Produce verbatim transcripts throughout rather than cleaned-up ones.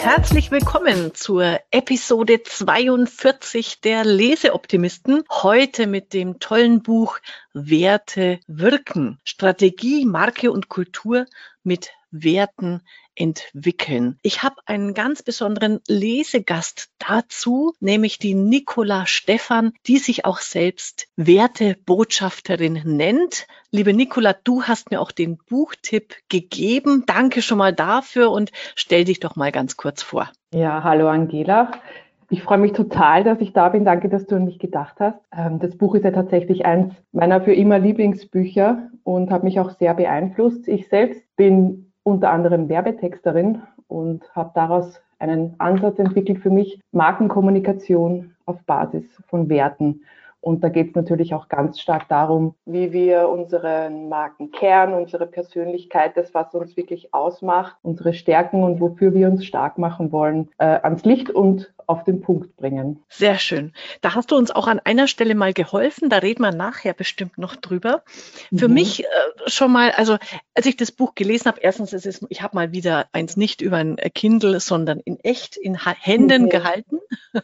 Herzlich willkommen zur Episode zweiundvierzig der Leseoptimisten. Heute mit dem tollen Buch Werte wirken. Strategie, Marke und Kultur mit Werten entwickeln. Ich habe einen ganz besonderen Lesegast dazu, nämlich die Nicola Stephan, die sich auch selbst Wertebotschafterin nennt. Liebe Nicola, du hast mir auch den Buchtipp gegeben. Danke schon mal dafür und stell dich doch mal ganz kurz vor. Ja, hallo Angela. Ich freue mich total, dass ich da bin. Danke, dass du an mich gedacht hast. Das Buch ist ja tatsächlich eins meiner für immer Lieblingsbücher und hat mich auch sehr beeinflusst. Ich selbst bin unter anderem Werbetexterin und habe daraus einen Ansatz entwickelt für mich, Markenkommunikation auf Basis von Werten. Und da geht es natürlich auch ganz stark darum, wie wir unseren Markenkern, unsere Persönlichkeit, das, was uns wirklich ausmacht, unsere Stärken und wofür wir uns stark machen wollen, äh, ans Licht und auf den Punkt bringen. Sehr schön. Da hast du uns auch an einer Stelle mal geholfen. Da reden wir nachher bestimmt noch drüber. Für Mhm. mich äh, schon mal, also als ich das Buch gelesen habe, erstens ist es, ich habe mal wieder eins nicht über ein Kindle, sondern in echt in Ha- Händen Mhm. gehalten.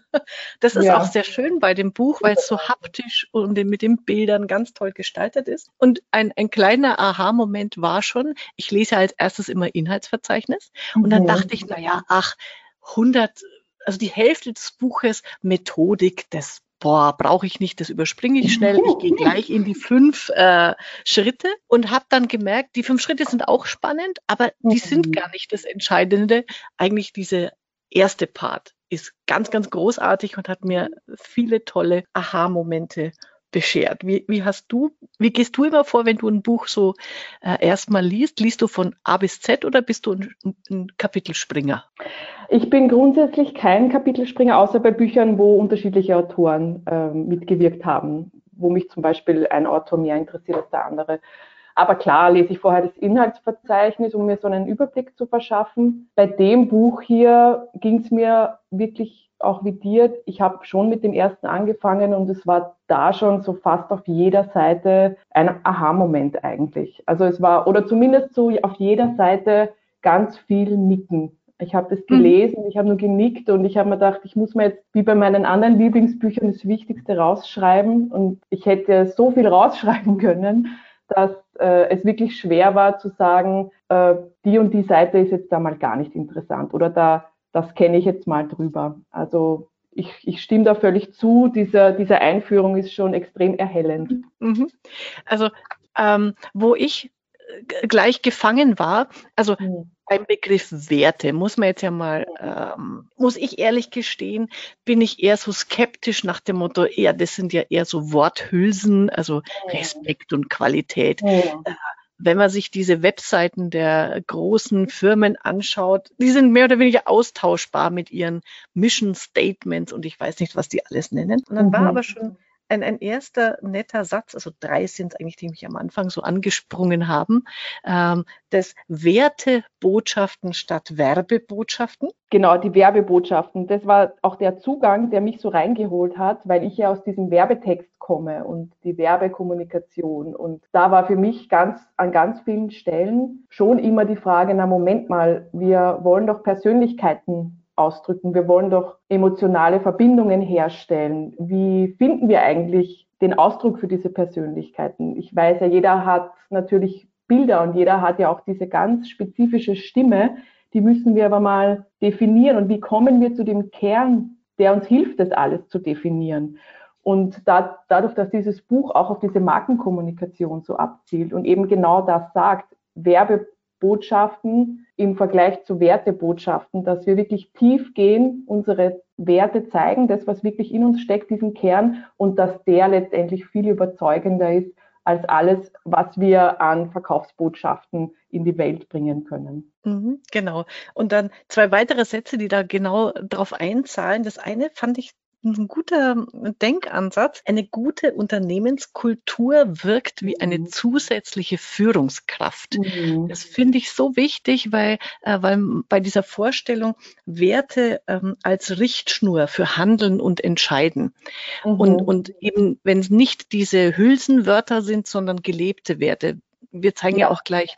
Das ist Ja. auch sehr schön bei dem Buch, weil es so haptisch und mit den Bildern ganz toll gestaltet ist. Und ein, ein kleiner Aha-Moment war schon, ich lese als erstes immer Inhaltsverzeichnis und dann Mhm. dachte ich, naja, ach, hundert, also die Hälfte des Buches Methodik, das boah, brauche ich nicht, das überspringe ich schnell. Ich gehe gleich in die fünf äh, Schritte und habe dann gemerkt, die fünf Schritte sind auch spannend, aber die sind Mhm. gar nicht das Entscheidende. Eigentlich diese erste Part ist ganz, ganz großartig und hat mir viele tolle Aha-Momente beschert. Wie, wie hast du, wie gehst du immer vor, wenn du ein Buch so äh, erstmal liest? Liest du von A bis Z oder bist du ein, ein Kapitelspringer? Ich bin grundsätzlich kein Kapitelspringer, außer bei Büchern, wo unterschiedliche Autoren äh, mitgewirkt haben, wo mich zum Beispiel ein Autor mehr interessiert als der andere. Aber klar lese ich vorher das Inhaltsverzeichnis, um mir so einen Überblick zu verschaffen. Bei dem Buch hier ging es mir wirklich auch wie dir. Ich habe schon mit dem ersten angefangen und es war da schon so fast auf jeder Seite ein Aha-Moment eigentlich. Also es war, oder zumindest so auf jeder Seite ganz viel Nicken. Ich habe das gelesen, ich habe nur genickt und ich habe mir gedacht, ich muss mir jetzt wie bei meinen anderen Lieblingsbüchern das Wichtigste rausschreiben und ich hätte so viel rausschreiben können, dass äh, es wirklich schwer war zu sagen, äh, die und die Seite ist jetzt da mal gar nicht interessant oder da, das kenne ich jetzt mal drüber. Also ich, ich stimme da völlig zu, diese, diese Einführung ist schon extrem erhellend. Mhm. Also ähm, wo ich g- gleich gefangen war, also Mhm. beim Begriff Werte muss man jetzt ja mal, ähm, muss ich ehrlich gestehen, bin ich eher so skeptisch nach dem Motto, eher, das sind ja eher so Worthülsen, also Respekt und Qualität. Ja. Äh, Wenn man sich diese Webseiten der großen Firmen anschaut, die sind mehr oder weniger austauschbar mit ihren Mission Statements und ich weiß nicht, was die alles nennen. Und dann war Mhm. aber schon ein, ein erster netter Satz, also drei sind es eigentlich, die mich am Anfang so angesprungen haben, ähm, das Wertebotschaften statt Werbebotschaften. Genau, die Werbebotschaften. Das war auch der Zugang, der mich so reingeholt hat, weil ich ja aus diesem Werbetext komme und die Werbekommunikation. Und da war für mich ganz, an ganz vielen Stellen schon immer die Frage, na Moment mal, wir wollen doch Persönlichkeiten ausdrücken, wir wollen doch emotionale Verbindungen herstellen. Wie finden wir eigentlich den Ausdruck für diese Persönlichkeiten? Ich weiß ja, jeder hat natürlich Bilder und jeder hat ja auch diese ganz spezifische Stimme, die müssen wir aber mal definieren. Und wie kommen wir zu dem Kern, der uns hilft, das alles zu definieren? Und da, dadurch, dass dieses Buch auch auf diese Markenkommunikation so abzielt und eben genau das sagt, Werbebotschaften im Vergleich zu Wertebotschaften, dass wir wirklich tief gehen, unsere Werte zeigen, das, was wirklich in uns steckt, diesen Kern, und dass der letztendlich viel überzeugender ist als alles, was wir an Verkaufsbotschaften in die Welt bringen können. Mhm, genau. Und dann zwei weitere Sätze, die da genau drauf einzahlen. Das eine fand ich ein guter Denkansatz. Eine gute Unternehmenskultur wirkt wie eine Mhm. zusätzliche Führungskraft. Mhm. Das finde ich so wichtig, weil, äh, weil bei dieser Vorstellung Werte ähm, als Richtschnur für Handeln und Entscheiden. Und, Mhm. und eben, wenn es nicht diese Hülsenwörter sind, sondern gelebte Werte. Wir zeigen ja Ja. auch gleich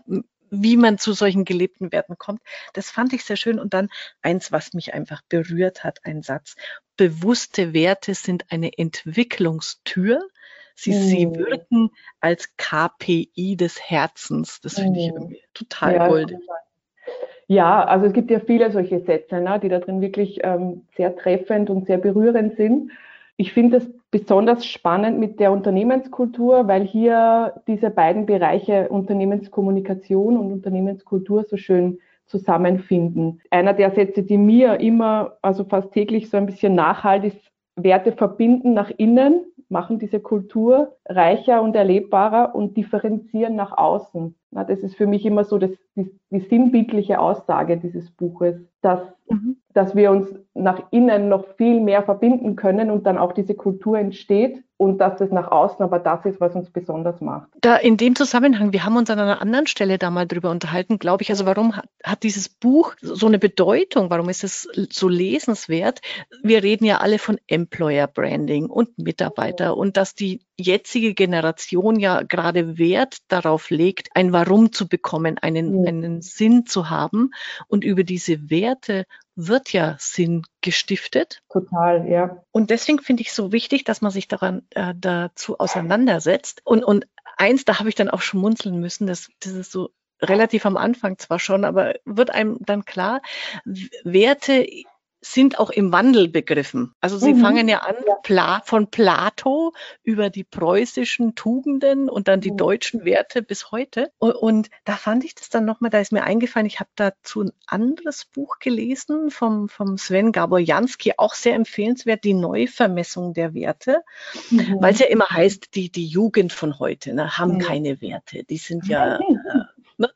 wie man zu solchen gelebten Werten kommt. Das fand ich sehr schön. Und dann eins, was mich einfach berührt hat, ein Satz. Bewusste Werte sind eine Entwicklungstür. Sie, sie Mhm. wirken als K P I des Herzens. Das finde ich Mhm. irgendwie total Ja, goldig. ja, also es gibt ja viele solche Sätze, ne, die da drin wirklich ähm, sehr treffend und sehr berührend sind. Ich finde es besonders spannend mit der Unternehmenskultur, weil hier diese beiden Bereiche Unternehmenskommunikation und Unternehmenskultur so schön zusammenfinden. Einer der Sätze, die mir immer, also fast täglich so ein bisschen nachhalt, ist: Werte verbinden nach innen, machen diese Kultur reicher und erlebbarer und differenzieren nach außen. Na, das ist für mich immer so das, die, die sinnbildliche Aussage dieses Buches, dass, Mhm. dass wir uns nach innen noch viel mehr verbinden können und dann auch diese Kultur entsteht und dass das nach außen aber das ist, was uns besonders macht. Da in dem Zusammenhang, wir haben uns an einer anderen Stelle da mal drüber unterhalten, glaube ich, also warum hat, hat dieses Buch so eine Bedeutung? Warum ist es so lesenswert? Wir reden ja alle von Employer Branding und Mitarbeiter und dass die jetzige Generation ja gerade Wert darauf legt, ein Warum zu bekommen, einen, Mhm. einen Sinn zu haben. Und über diese Werte wird ja Sinn gestiftet. Total, ja. Und deswegen finde ich so wichtig, dass man sich daran äh, dazu auseinandersetzt. Und, und eins, da habe ich dann auch schmunzeln müssen, das, das ist so relativ am Anfang zwar schon, aber wird einem dann klar, Werte sind auch im Wandel begriffen. Also sie Mhm. fangen ja an Ja. Pla von Plato über die preußischen Tugenden und dann die Mhm. deutschen Werte bis heute. Und, und da fand ich das dann nochmal, da ist mir eingefallen, ich habe dazu ein anderes Buch gelesen vom, vom Sven Gaborjanski, auch sehr empfehlenswert, die Neuvermessung der Werte, Mhm. weil es ja immer heißt, die, die Jugend von heute ne, haben Mhm. keine Werte. Die sind ja äh, ne?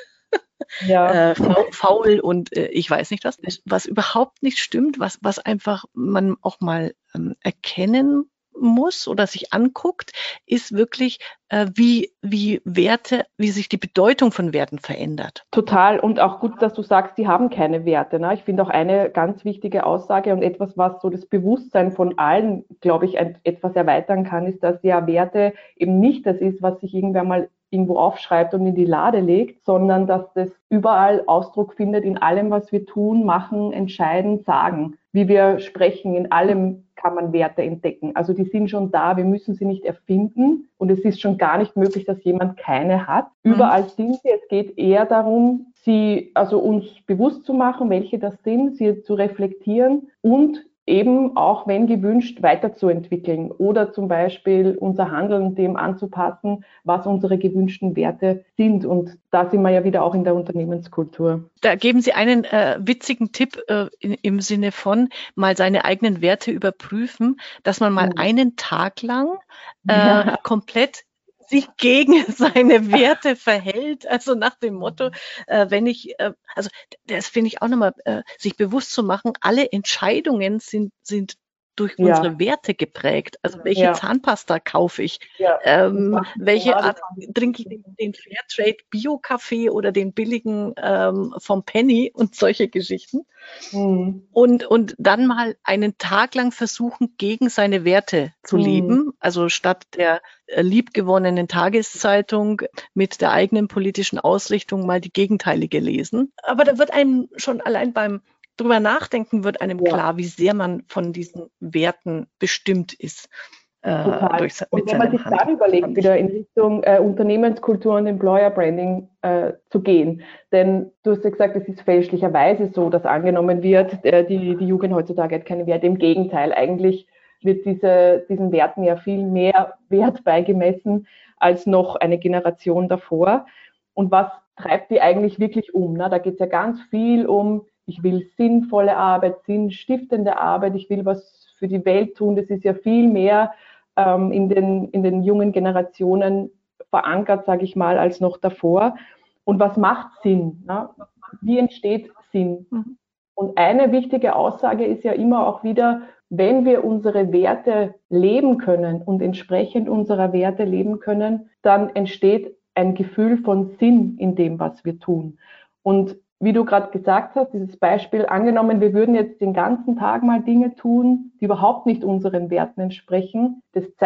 Ja. äh, faul und äh, ich weiß nicht was, was überhaupt nicht stimmt, was, was einfach man auch mal ähm, erkennen muss oder sich anguckt, ist wirklich, äh, wie, wie Werte, wie sich die Bedeutung von Werten verändert. Total, und auch gut, dass du sagst, die haben keine Werte. Ne? Ich finde auch eine ganz wichtige Aussage und etwas, was so das Bewusstsein von allen, glaube ich, ein, etwas erweitern kann, ist, dass ja Werte eben nicht das ist, was sich irgendwer mal irgendwo aufschreibt und in die Lade legt, sondern dass das überall Ausdruck findet in allem, was wir tun, machen, entscheiden, sagen. Wie wir sprechen, in allem kann man Werte entdecken. Also die sind schon da, wir müssen sie nicht erfinden und es ist schon gar nicht möglich, dass jemand keine hat. Überall sind sie. Es geht eher darum, sie, also uns bewusst zu machen, welche das sind, sie zu reflektieren und eben auch, wenn gewünscht, weiterzuentwickeln oder zum Beispiel unser Handeln dem anzupassen, was unsere gewünschten Werte sind. Und da sind wir ja wieder auch in der Unternehmenskultur. Da geben Sie einen äh, witzigen Tipp äh, in, im Sinne von mal seine eigenen Werte überprüfen, dass man mal Mhm. einen Tag lang äh, Ja. komplett sich gegen seine Werte verhält, also nach dem Motto, äh, wenn ich, äh, also das finde ich auch nochmal, äh, sich bewusst zu machen, alle Entscheidungen sind, sind durch Ja. unsere Werte geprägt. Also welche Ja. Zahnpasta kaufe ich? Ja. Ähm, Das welche ja, Art trinke ich den, den Fairtrade Bio-Kaffee oder den billigen ähm, vom Penny und solche Geschichten? Mhm. Und, und dann mal einen Tag lang versuchen, gegen seine Werte zu Mhm. leben. Also statt der äh, liebgewonnenen Tageszeitung mit der eigenen politischen Ausrichtung mal die gegenteilige lesen. Aber da wird einem schon allein beim drüber nachdenken, wird einem Ja. klar, wie sehr man von diesen Werten bestimmt ist. Äh, Total. durch, Und mit wenn man sich seinem dann Handeln. überlegt, Fand ich- wieder in Richtung äh, Unternehmenskultur und Employer Branding äh, zu gehen, denn du hast ja gesagt, es ist fälschlicherweise so, dass angenommen wird, äh, die, die Jugend heutzutage hat keine Werte. Im Gegenteil, eigentlich wird diese, diesen Werten ja viel mehr Wert beigemessen als noch eine Generation davor. Und was treibt die eigentlich wirklich um? Ne? Da geht es ja ganz viel um, ich will sinnvolle Arbeit, sinnstiftende Arbeit, ich will was für die Welt tun. Das ist ja viel mehr ähm, in, den, in den jungen Generationen verankert, sage ich mal, als noch davor. Und was macht Sinn? Ne? Wie entsteht Sinn? Mhm. Und eine wichtige Aussage ist ja immer auch wieder, wenn wir unsere Werte leben können und entsprechend unserer Werte leben können, dann entsteht ein Gefühl von Sinn in dem, was wir tun. Und wie du gerade gesagt hast, dieses Beispiel, angenommen, wir würden jetzt den ganzen Tag mal Dinge tun, die überhaupt nicht unseren Werten entsprechen, das zeigt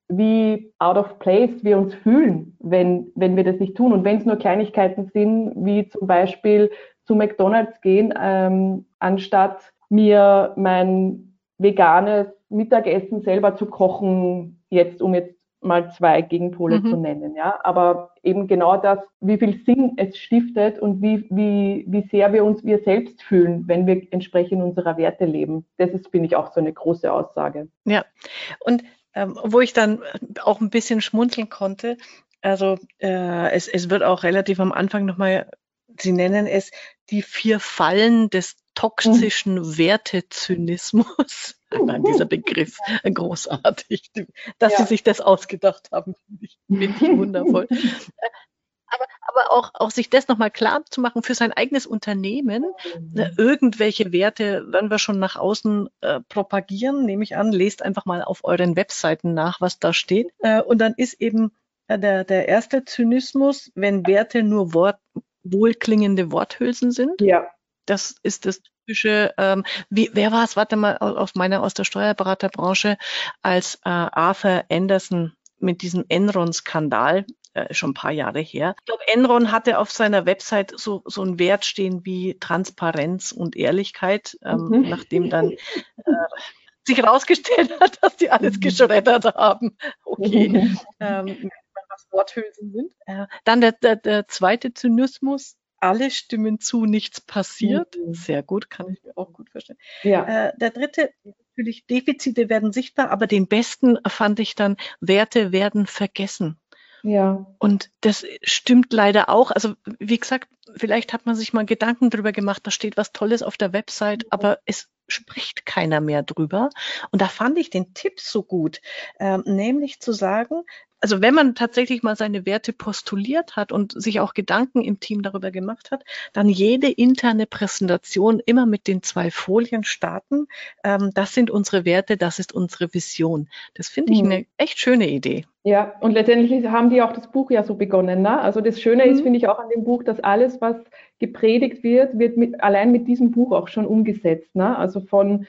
wie out of place wir uns fühlen, wenn, wenn wir das nicht tun. Und wenn es nur Kleinigkeiten sind, wie zum Beispiel zu McDonald's gehen, ähm, anstatt mir mein veganes Mittagessen selber zu kochen, jetzt um jetzt mal zwei Gegenpole mhm. zu nennen. Ja? Aber eben genau das, wie viel Sinn es stiftet und wie, wie, wie sehr wir uns wir selbst fühlen, wenn wir entsprechend unserer Werte leben. Das ist, finde ich, auch so eine große Aussage. Ja, und ähm, wo ich dann auch ein bisschen schmunzeln konnte, also äh, es, es wird auch relativ am Anfang nochmal, Sie nennen es die vier Fallen des toxischen mhm. Wertezynismus. Nein, dieser Begriff, großartig. Dass ja. Sie sich das ausgedacht haben, finde ich, find ich wundervoll. Aber, aber auch, auch sich das nochmal klar zu machen für sein eigenes Unternehmen. Mhm. Irgendwelche Werte werden wir schon nach außen äh, propagieren, nehme ich an. Lest einfach mal auf euren Webseiten nach, was da steht. Äh, und dann ist eben äh, der, der erste Zynismus, wenn Werte nur Wort, wohlklingende Worthülsen sind. Ja. Das ist das typische, ähm, wie, wer war es, warte mal, aus meiner, aus der Steuerberaterbranche, als äh, Arthur Anderson mit diesem Enron-Skandal, äh, schon ein paar Jahre her. Ich glaube, Enron hatte auf seiner Website so, so einen Wert stehen wie Transparenz und Ehrlichkeit, ähm, mhm. nachdem dann äh, sich herausgestellt hat, dass die alles geschreddert haben. Okay. Mhm. Ähm, was Worthülsen sind. Äh, dann der, der, der zweite Zynismus. Alle stimmen zu, nichts passiert. Mhm. Sehr gut, kann ich mir auch gut verstehen. Ja. Äh, der dritte, natürlich Defizite werden sichtbar, aber den besten fand ich dann, Werte werden vergessen. Ja. Und das stimmt leider auch. Also wie gesagt, vielleicht hat man sich mal Gedanken drüber gemacht, da steht was Tolles auf der Website, aber es spricht keiner mehr drüber. Und da fand ich den Tipp so gut, ähm, nämlich zu sagen, also wenn man tatsächlich mal seine Werte postuliert hat und sich auch Gedanken im Team darüber gemacht hat, dann jede interne Präsentation immer mit den zwei Folien starten. Ähm, das sind unsere Werte, das ist unsere Vision. Das finde ich mhm. eine echt schöne Idee. Ja, und letztendlich haben die auch das Buch ja so begonnen. Ne? Also das Schöne mhm. ist, finde ich, auch an dem Buch, dass alles, was gepredigt wird, wird mit, allein mit diesem Buch auch schon umgesetzt. Ne? Also von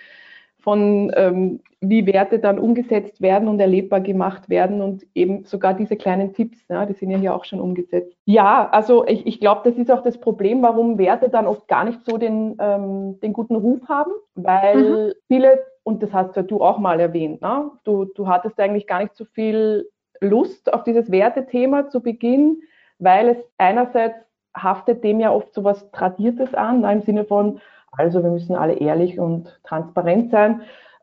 von ähm, wie Werte dann umgesetzt werden und erlebbar gemacht werden und eben sogar diese kleinen Tipps, ja, die sind ja hier auch schon umgesetzt. Ja, also ich, ich glaube, das ist auch das Problem, warum Werte dann oft gar nicht so den, ähm, den guten Ruf haben, weil mhm. viele, und das hast ja du auch mal erwähnt, ne? du, du hattest eigentlich gar nicht so viel Lust auf dieses Wertethema zu Beginn, weil es einerseits haftet dem ja oft so was Tradiertes an, ne, im Sinne von, also wir müssen alle ehrlich und transparent sein.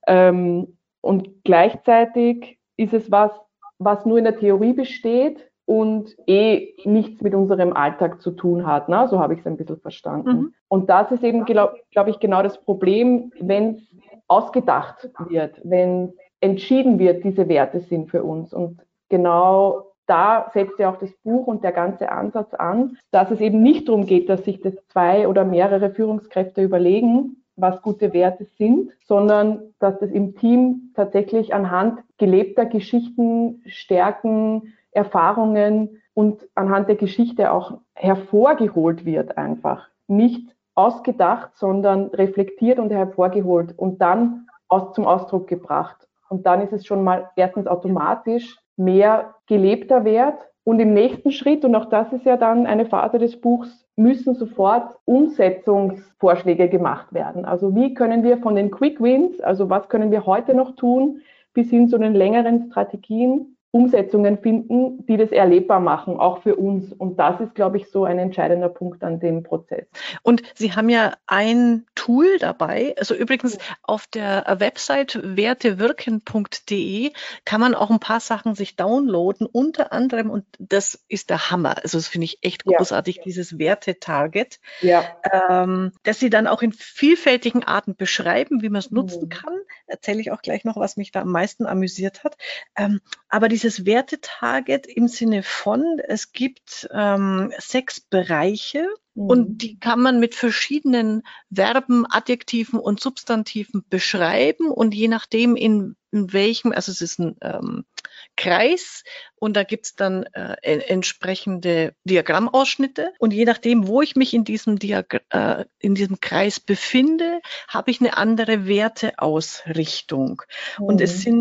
Ähm, und gleichzeitig ist es was, was nur in der Theorie besteht und eh nichts mit unserem Alltag zu tun hat. Ne? So habe ich es ein bisschen verstanden. Mhm. Und das ist eben, glaube glaub ich, genau das Problem, wenn es ausgedacht wird, wenn entschieden wird, diese Werte sind für uns. Und genau da setzt ja auch das Buch und der ganze Ansatz an, dass es eben nicht darum geht, dass sich das zwei oder mehrere Führungskräfte überlegen, was gute Werte sind, sondern dass das im Team tatsächlich anhand gelebter Geschichten, Stärken, Erfahrungen und anhand der Geschichte auch hervorgeholt wird einfach. Nicht ausgedacht, sondern reflektiert und hervorgeholt und dann aus, zum Ausdruck gebracht. Und dann ist es schon mal erstens automatisch mehr gelebter Wert. Und im nächsten Schritt, und auch das ist ja dann eine Phase des Buchs, müssen sofort Umsetzungsvorschläge gemacht werden. Also wie können wir von den Quick Wins, also was können wir heute noch tun, bis hin zu den längeren Strategien, Umsetzungen finden, die das erlebbar machen, auch für uns. Und das ist, glaube ich, so ein entscheidender Punkt an dem Prozess. Und Sie haben ja ein Tool dabei. Also übrigens auf der Website wertewirken punkt de kann man auch ein paar Sachen sich downloaden, unter anderem, und das ist der Hammer. Also das finde ich echt großartig, ja. Dieses Werte-Target, ja. ähm, dass Sie dann auch in vielfältigen Arten beschreiben, wie man es nutzen mhm. kann. Erzähle ich auch gleich noch, was mich da am meisten amüsiert hat. Ähm, aber die Dieses Wertetarget im Sinne von, es gibt ähm, sechs Bereiche mhm. und die kann man mit verschiedenen Verben, Adjektiven und Substantiven beschreiben und je nachdem in, in welchem, also es ist ein ähm, Kreis und da gibt's dann äh, entsprechende Diagrammausschnitte und je nachdem, wo ich mich in diesem, Diag äh, in diesem Kreis befinde, habe ich eine andere Werteausrichtung. Mhm. Und es sind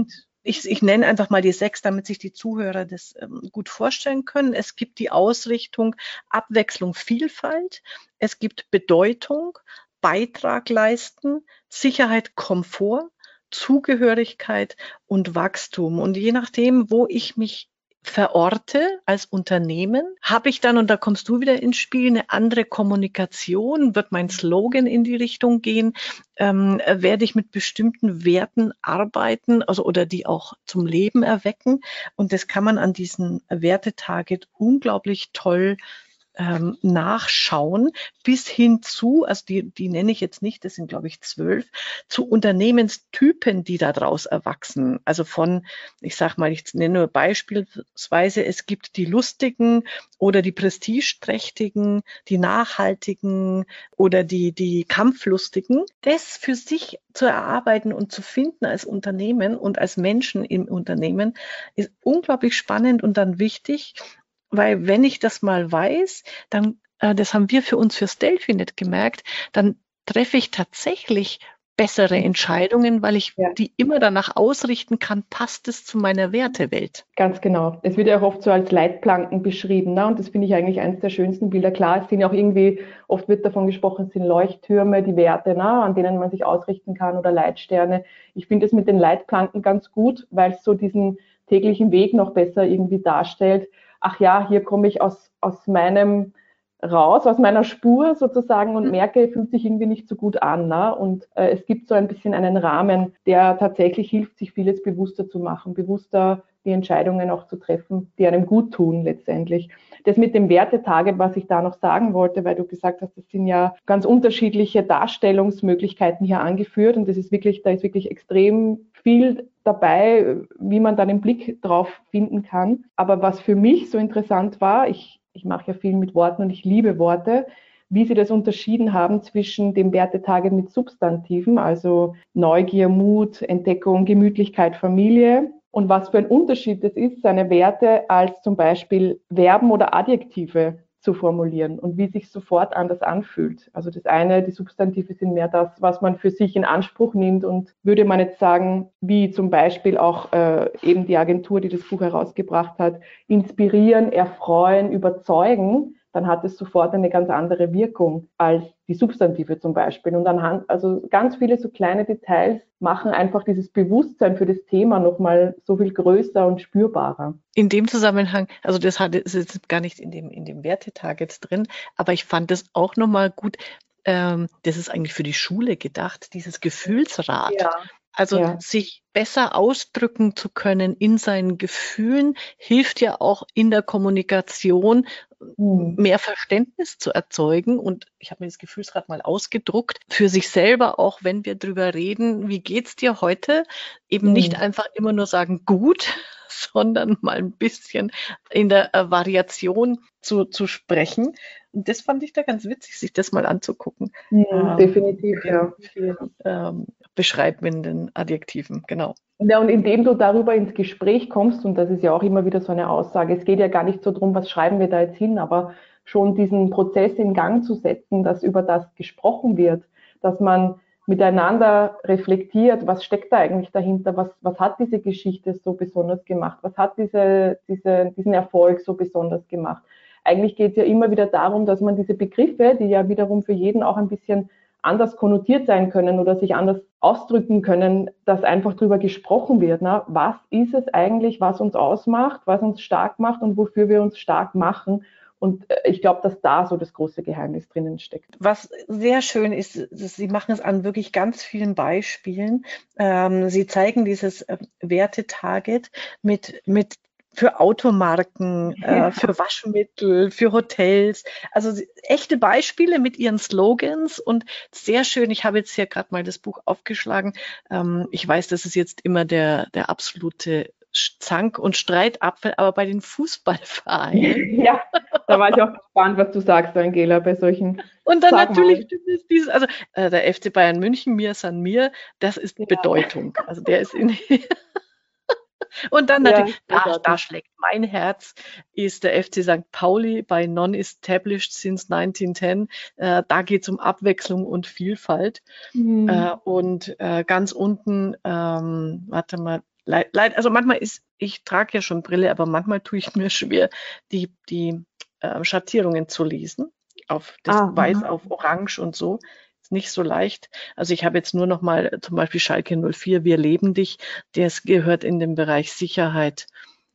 Ich, ich nenne einfach mal die sechs, damit sich die Zuhörer das ähm, gut vorstellen können. Es gibt die Ausrichtung Abwechslung, Vielfalt. Es gibt Bedeutung, Beitrag leisten, Sicherheit, Komfort, Zugehörigkeit und Wachstum. Und je nachdem, wo ich mich verorte als Unternehmen, habe ich dann, und da kommst du wieder ins Spiel, eine andere Kommunikation, wird mein Slogan in die Richtung gehen, ähm, werde ich mit bestimmten Werten arbeiten, also oder die auch zum Leben erwecken. Und das kann man an diesem Wertetarget unglaublich toll ähm, nachschauen, bis hin zu, also die, die nenne ich jetzt nicht, das sind glaube ich zwölf, zu Unternehmenstypen, die daraus erwachsen. Also von, ich sage mal, ich nenne nur beispielsweise, es gibt die lustigen oder die prestigeträchtigen, die nachhaltigen oder die, die kampflustigen. Das für sich zu erarbeiten und zu finden als Unternehmen und als Menschen im Unternehmen ist unglaublich spannend und dann wichtig. Weil wenn ich das mal weiß, dann, äh, das haben wir für uns fürs Delphinet gemerkt, dann treffe ich tatsächlich bessere Entscheidungen, weil ich Ja. die immer danach ausrichten kann, passt es zu meiner Wertewelt. Ganz genau. Es wird ja auch oft so als Leitplanken beschrieben, ne? Und das finde ich eigentlich eines der schönsten Bilder. Klar, es sind ja auch irgendwie, oft wird davon gesprochen, es sind Leuchttürme, die Werte, ne? An denen man sich ausrichten kann oder Leitsterne. Ich finde es mit den Leitplanken ganz gut, weil es so diesen täglichen Weg noch besser irgendwie darstellt. Ach ja, hier komme ich aus, aus meinem raus, aus meiner Spur sozusagen und merke, fühlt sich irgendwie nicht so gut an. Ne? Und äh, es gibt so ein bisschen einen Rahmen, der tatsächlich hilft, sich vieles bewusster zu machen, bewusster die Entscheidungen auch zu treffen, die einem gut tun letztendlich. Das mit dem Wertetarget, was ich da noch sagen wollte, weil du gesagt hast, das sind ja ganz unterschiedliche Darstellungsmöglichkeiten hier angeführt und das ist wirklich, da ist wirklich extrem viel dabei, wie man dann den Blick drauf finden kann. Aber was für mich so interessant war, ich, ich mache ja viel mit Worten und ich liebe Worte, wie sie das unterschieden haben zwischen dem Wertetarget mit Substantiven, also Neugier, Mut, Entdeckung, Gemütlichkeit, Familie. Und was für ein Unterschied es ist, seine Werte als zum Beispiel Verben oder Adjektive zu formulieren und wie sich sofort anders anfühlt. Also das eine, die Substantive sind mehr das, was man für sich in Anspruch nimmt und würde man jetzt sagen, wie zum Beispiel auch äh, eben die Agentur, die das Buch herausgebracht hat, inspirieren, erfreuen, überzeugen, dann hat es sofort eine ganz andere Wirkung als die Substantive zum Beispiel. Und anhand, also ganz viele so kleine Details machen einfach dieses Bewusstsein für das Thema nochmal so viel größer und spürbarer. In dem Zusammenhang, also das hat, ist jetzt gar nicht in dem, in dem Wertetarget drin, aber ich fand das auch nochmal gut. Ähm, das ist eigentlich für die Schule gedacht, dieses Gefühlsrad. Ja. Also Ja. sich besser ausdrücken zu können in seinen Gefühlen, hilft ja auch in der Kommunikation, Hm. mehr Verständnis zu erzeugen. Und ich habe mir das Gefühlsrad mal ausgedruckt, für sich selber, auch wenn wir drüber reden, wie geht's dir heute? Eben Hm. nicht einfach immer nur sagen, gut, sondern mal ein bisschen in der äh, Variation zu, zu sprechen. Und das fand ich da ganz witzig, sich das mal anzugucken. Hm, Ähm, definitiv, mit den ja. vielen ähm, beschreibenden Adjektiven, genau. Ja, und indem du darüber ins Gespräch kommst, und das ist ja auch immer wieder so eine Aussage, es geht ja gar nicht so drum, was schreiben wir da jetzt hin, aber schon diesen Prozess in Gang zu setzen, dass über das gesprochen wird, dass man miteinander reflektiert, was steckt da eigentlich dahinter, was, was hat diese Geschichte so besonders gemacht, was hat diese, diese, diesen Erfolg so besonders gemacht. Eigentlich geht es ja immer wieder darum, dass man diese Begriffe, die ja wiederum für jeden auch ein bisschen anders konnotiert sein können oder sich anders ausdrücken können, dass einfach darüber gesprochen wird. Ne? Was ist es eigentlich, was uns ausmacht, was uns stark macht und wofür wir uns stark machen? Und ich glaube, dass da so das große Geheimnis drinnen steckt. Was sehr schön ist, ist Sie machen es an wirklich ganz vielen Beispielen. Ähm, Sie zeigen dieses äh, Wertetarget mit, mit für Automarken, äh, für Waschmittel, für Hotels. Also echte Beispiele mit ihren Slogans und sehr schön. Ich habe jetzt hier gerade mal das Buch aufgeschlagen. Ähm, ich weiß, das ist jetzt immer der, der absolute Zank- und Streitapfel, aber bei den Fußballvereinen. Ja, da war ich auch gespannt, was du sagst, Angela, bei solchen. Und dann Sag natürlich mal. stimmt es dieses, also äh, der F C Bayern München, mir san mir, das ist Ja. Bedeutung. Also der ist in und dann Ja, natürlich, da, großartig. da schlägt mein Herz, ist der F C Sankt Pauli bei Non-Established since nineteen ten. Äh, da geht es um Abwechslung und Vielfalt. Mhm. Äh, und äh, ganz unten, ähm, warte mal, leid, leid, also manchmal ist, ich trage ja schon Brille, aber manchmal tue ich mir schwer, die, die äh, Schattierungen zu lesen. Auf das Ah, Weiß mhm. auf Orange und so. Ist nicht so leicht. Also ich habe jetzt nur noch mal zum Beispiel Schalke null vier, Wir leben dich. Das gehört in den Bereich Sicherheit,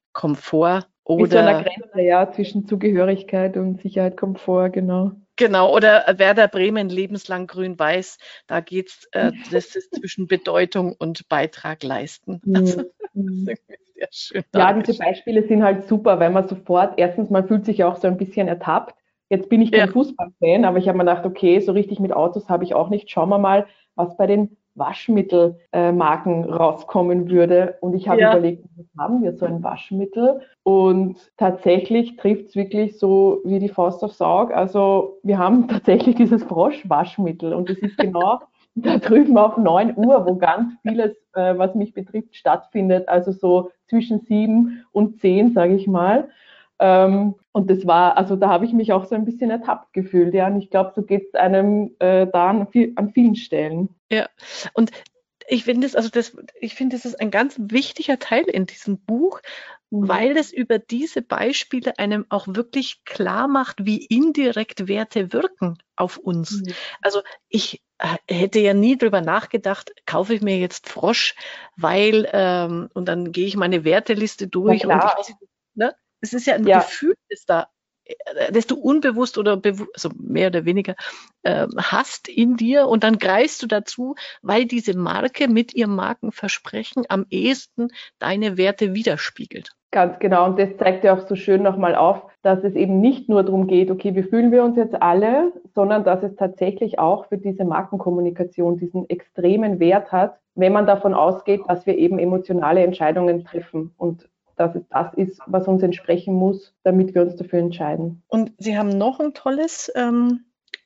Komfort Bis zu einer oder Grenze, ja, zwischen Zugehörigkeit und Sicherheit, Komfort, genau. genau, oder Werder Bremen, lebenslang grün-weiß. Da geht's, äh, das ist zwischen Bedeutung und Beitrag leisten. Also Mhm. das ist Mhm. irgendwie sehr schön Ja, diese dargestellt. Beispiele sind halt super, weil man sofort, erstens, man fühlt sich ja auch so ein bisschen ertappt. Jetzt bin ich Ja, kein Fußballfan, aber ich habe mir gedacht, okay, so richtig mit Autos habe ich auch nicht. Schauen wir mal, was bei den Waschmittelmarken rauskommen würde. Und ich habe ja, überlegt, was haben wir so ein Waschmittel? Und tatsächlich trifft es wirklich so wie die Faust aufs Auge. Also wir haben tatsächlich dieses Froschwaschmittel und es ist genau da drüben auf neun Uhr, wo ganz vieles, äh, was mich betrifft, stattfindet. Also so zwischen sieben und zehn, sage ich mal. Ähm, und das war, also da habe ich mich auch so ein bisschen ertappt gefühlt. Ja, und ich glaube, so geht es einem äh, da an, viel, an vielen Stellen. ja. Und ich finde es, also das, ich finde, das ist ein ganz wichtiger Teil in diesem Buch, Mhm. weil es über diese Beispiele einem auch wirklich klar macht, wie indirekt Werte wirken auf uns. Mhm. Also ich äh, hätte ja nie drüber nachgedacht, kaufe ich mir jetzt Frosch, weil, ähm, und dann gehe ich meine Werteliste Na durch und ich klar, weiß nicht, ne? Es ist ja ein ja, Gefühl, das da, äh, das du unbewusst oder bewu also mehr oder weniger ähm, hast in dir und dann greifst du dazu, weil diese Marke mit ihrem Markenversprechen am ehesten deine Werte widerspiegelt. ganz genau. Und das zeigt ja auch so schön nochmal auf, dass es eben nicht nur darum geht, okay, wie fühlen wir uns jetzt alle, sondern dass es tatsächlich auch für diese Markenkommunikation diesen extremen Wert hat, wenn man davon ausgeht, dass wir eben emotionale Entscheidungen treffen und dass es das ist, was uns entsprechen muss, damit wir uns dafür entscheiden. Und sie haben noch ein tolles, ähm,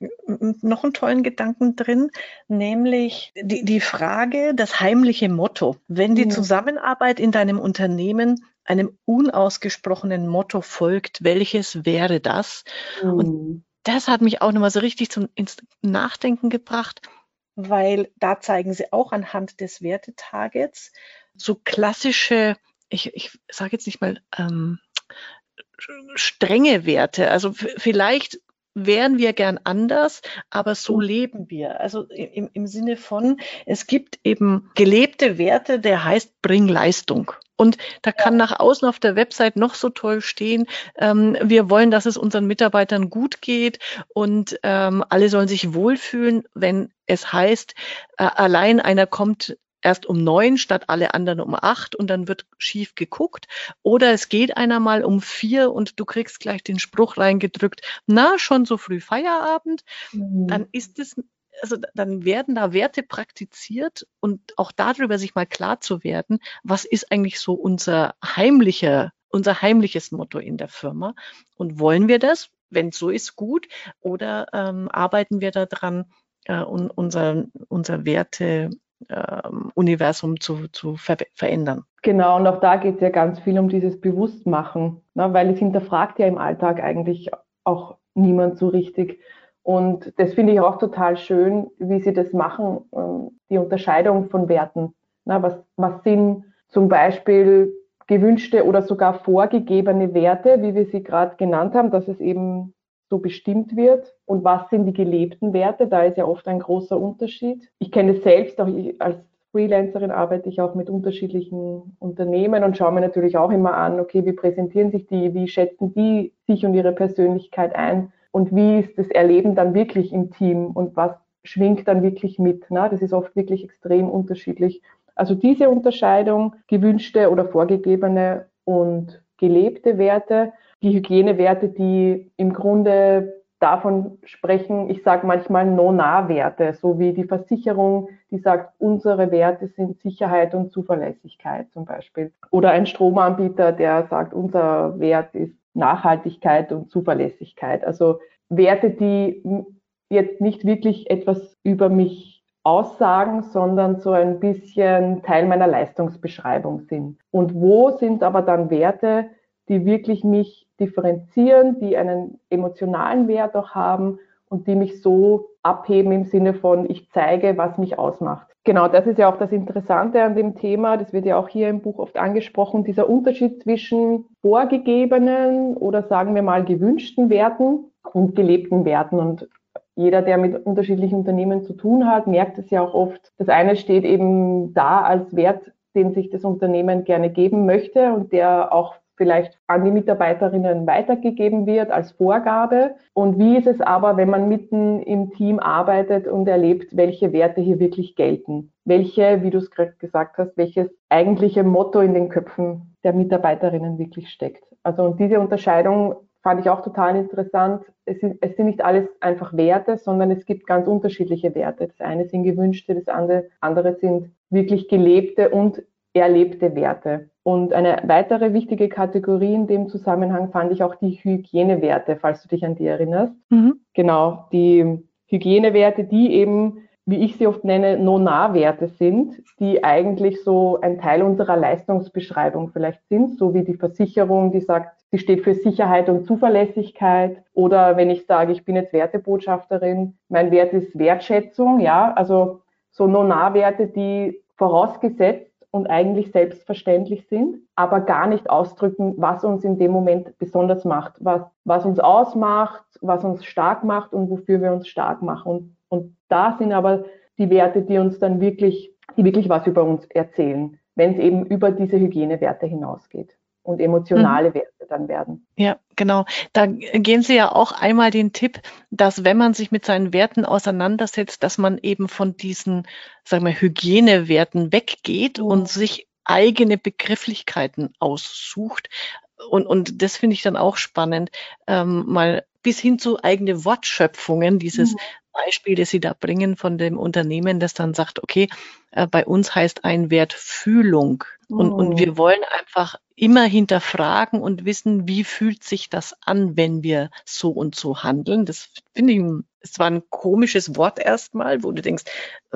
noch einen tollen Gedanken drin, nämlich die, die Frage, das heimliche Motto. Wenn die Mhm. Zusammenarbeit in deinem Unternehmen einem unausgesprochenen Motto folgt, welches wäre das? Und Mhm. das hat mich auch nochmal so richtig zum ins Nachdenken gebracht, weil da zeigen sie auch anhand des Wertetargets so klassische, ich, ich sage jetzt nicht mal ähm, strenge Werte. Also v- vielleicht wären wir gern anders, aber so leben wir. Also im, im Sinne von, es gibt eben gelebte Werte, der heißt bring Leistung. Und da kann nach außen auf der Website noch so toll stehen, ähm, wir wollen, dass es unseren Mitarbeitern gut geht und ähm, alle sollen sich wohlfühlen, wenn es heißt, äh, allein einer kommt erst um neun statt alle anderen um acht und dann wird schief geguckt. Oder es geht einer mal um vier und du kriegst gleich den Spruch reingedrückt, na, schon so früh Feierabend, dann Mhm. ist es, also dann werden da Werte praktiziert und auch darüber sich mal klar zu werden, was ist eigentlich so unser heimlicher, unser heimliches Motto in der Firma und wollen wir das? Wenn es so ist, gut. Oder ähm, arbeiten wir daran, äh, un, unser, unser Werte, ähm, Universum zu, zu ver verändern? Genau, und auch da geht es ja ganz viel um dieses Bewusstmachen, ne, weil es hinterfragt ja im Alltag eigentlich auch niemand so richtig. Und das finde ich auch total schön, wie Sie das machen, ähm, die Unterscheidung von Werten. Na, was, was sind zum Beispiel gewünschte oder sogar vorgegebene Werte, wie wir sie gerade genannt haben, dass es eben so bestimmt wird? Und was sind die gelebten Werte? Da ist ja oft ein großer Unterschied. Ich kenne es selbst, auch als Freelancerin arbeite ich auch mit unterschiedlichen Unternehmen und schaue mir natürlich auch immer an, okay, wie präsentieren sich die, wie schätzen die sich und ihre Persönlichkeit ein und wie ist das Erleben dann wirklich im Team und was schwingt dann wirklich mit. Ne? Das ist oft wirklich extrem unterschiedlich. Also diese Unterscheidung, gewünschte oder vorgegebene und gelebte Werte, die Hygienewerte, die im Grunde davon sprechen, ich sage manchmal No-Nah-Werte, so wie die Versicherung, die sagt, unsere Werte sind Sicherheit und Zuverlässigkeit zum Beispiel. Oder ein Stromanbieter, der sagt, unser Wert ist Nachhaltigkeit und Zuverlässigkeit. Also Werte, die jetzt nicht wirklich etwas über mich aussagen, sondern so ein bisschen Teil meiner Leistungsbeschreibung sind. Und wo sind aber dann Werte, die wirklich mich differenzieren, die einen emotionalen Wert auch haben und die mich so abheben im Sinne von, ich zeige, was mich ausmacht. Genau, das ist ja auch das Interessante an dem Thema, das wird ja auch hier im Buch oft angesprochen, dieser Unterschied zwischen vorgegebenen oder sagen wir mal gewünschten Werten und gelebten Werten. Und jeder, der mit unterschiedlichen Unternehmen zu tun hat, merkt es ja auch oft. Das eine steht eben da als Wert, den sich das Unternehmen gerne geben möchte und der auch vielleicht an die Mitarbeiterinnen weitergegeben wird als Vorgabe. Und wie ist es aber, wenn man mitten im Team arbeitet und erlebt, welche Werte hier wirklich gelten? Welche, wie du es gerade gesagt hast, welches eigentliche Motto in den Köpfen der Mitarbeiterinnen wirklich steckt? Also und diese Unterscheidung fand ich auch total interessant. Es sind, es sind nicht alles einfach Werte, sondern es gibt ganz unterschiedliche Werte. Das eine sind gewünschte, das andere, andere sind wirklich gelebte und erlebte Werte. Und eine weitere wichtige Kategorie in dem Zusammenhang fand ich auch die Hygienewerte, falls du dich an die erinnerst. Mhm. Genau, die Hygienewerte, die eben, wie ich sie oft nenne, No-Nah-Werte sind, die eigentlich so ein Teil unserer Leistungsbeschreibung vielleicht sind, so wie die Versicherung, die sagt, sie steht für Sicherheit und Zuverlässigkeit. Oder wenn ich sage, ich bin jetzt Wertebotschafterin, mein Wert ist Wertschätzung, ja, also so No-Nah-Werte, die vorausgesetzt und eigentlich selbstverständlich sind, aber gar nicht ausdrücken, was uns in dem Moment besonders macht, was, was uns ausmacht, was uns stark macht und wofür wir uns stark machen. Und, und da sind aber die Werte, die uns dann wirklich, die wirklich was über uns erzählen, wenn es eben über diese Hygienewerte hinausgeht und emotionale mhm. Werte dann werden. Ja, genau. Da gehen Sie ja auch einmal den Tipp, dass wenn man sich mit seinen Werten auseinandersetzt, dass man eben von diesen, sagen wir, Hygienewerten weggeht mhm. und sich eigene Begrifflichkeiten aussucht. Und, und das finde ich dann auch spannend, ähm, mal bis hin zu eigene Wortschöpfungen, dieses mhm. Beispiel, das Sie da bringen von dem Unternehmen, das dann sagt, okay, äh, bei uns heißt ein Wert Fühlung. Und, und wir wollen einfach immer hinterfragen und wissen, wie fühlt sich das an, wenn wir so und so handeln. Das finde ich, es war ein komisches Wort erstmal, wo du denkst, äh,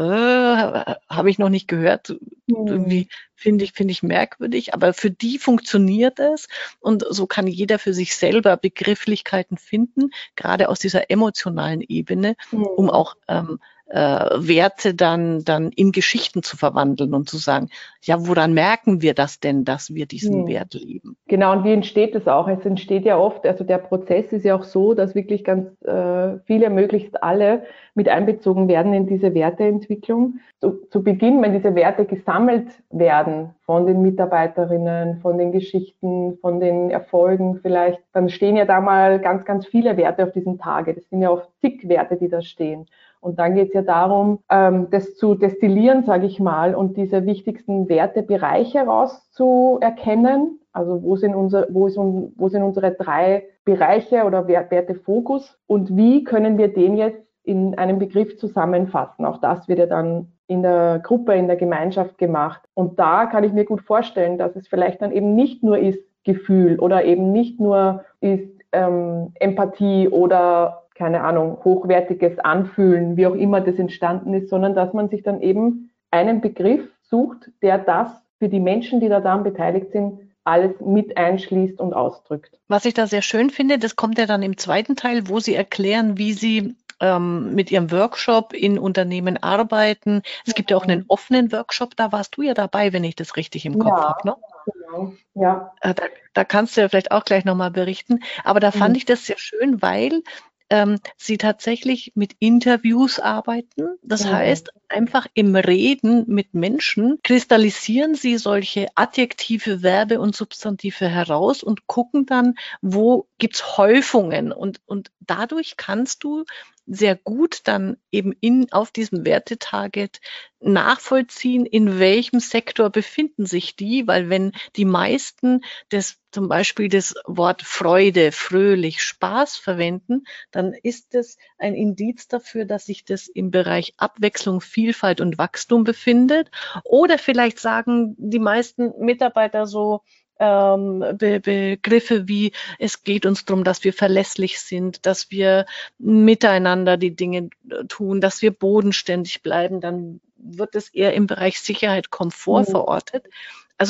habe ich noch nicht gehört. Mhm. Irgendwie finde ich, finde ich merkwürdig, aber für die funktioniert es. Und so kann jeder für sich selber Begrifflichkeiten finden, gerade aus dieser emotionalen Ebene, mhm. um auch ähm, äh, Werte dann, dann in Geschichten zu verwandeln und zu sagen, ja, woran merken wir das denn, dass wir diesen hm. Wert leben? Genau, und wie entsteht das auch? Es entsteht ja oft, also der Prozess ist ja auch so, dass wirklich ganz äh, viele, möglichst alle mit einbezogen werden in diese Werteentwicklung. Zu, zu Beginn, wenn diese Werte gesammelt werden von den Mitarbeiterinnen, von den Geschichten, von den Erfolgen vielleicht, dann stehen ja da mal ganz, ganz viele Werte auf diesem Tage. Das sind ja oft zig Werte, die da stehen. Und dann geht es ja darum, das zu destillieren, sage ich mal, und diese wichtigsten Wertebereiche rauszuerkennen. Also wo sind, unser, wo, ist, wo sind unsere drei Bereiche oder Wertefokus und wie können wir den jetzt in einem Begriff zusammenfassen? Auch das wird ja dann in der Gruppe, in der Gemeinschaft gemacht. Und da kann ich mir gut vorstellen, dass es vielleicht dann eben nicht nur ist Gefühl oder eben nicht nur ist ähm, Empathie oder keine Ahnung, hochwertiges Anfühlen, wie auch immer das entstanden ist, sondern dass man sich dann eben einen Begriff sucht, der das für die Menschen, die da daran beteiligt sind, alles mit einschließt und ausdrückt. Was ich da sehr schön finde, das kommt ja dann im zweiten Teil, wo Sie erklären, wie Sie ähm, mit Ihrem Workshop in Unternehmen arbeiten. Es gibt ja auch einen offenen Workshop, da warst du ja dabei, wenn ich das richtig im Kopf ja, habe, ne? Genau. Ja. Äh, da, da kannst du ja vielleicht auch gleich nochmal berichten. Aber da fand mhm. ich das sehr schön, weil ähm, Sie tatsächlich mit Interviews arbeiten. Das mhm. heißt, einfach im Reden mit Menschen kristallisieren Sie solche Adjektive, Verbe und Substantive heraus und gucken dann, wo gibt's Häufungen. Und, und dadurch kannst du sehr gut dann eben in, auf diesem Wertetarget nachvollziehen, in welchem Sektor befinden sich die, weil wenn die meisten das, zum Beispiel das Wort Freude, fröhlich, Spaß verwenden, dann ist es ein Indiz dafür, dass sich das im Bereich Abwechslung, Vielfalt und Wachstum befindet. Oder vielleicht sagen die meisten Mitarbeiter so, Ähm, Be- Begriffe wie, es geht uns darum, dass wir verlässlich sind, dass wir miteinander die Dinge tun, dass wir bodenständig bleiben, dann wird es eher im Bereich Sicherheit, Komfort mhm. verortet. Also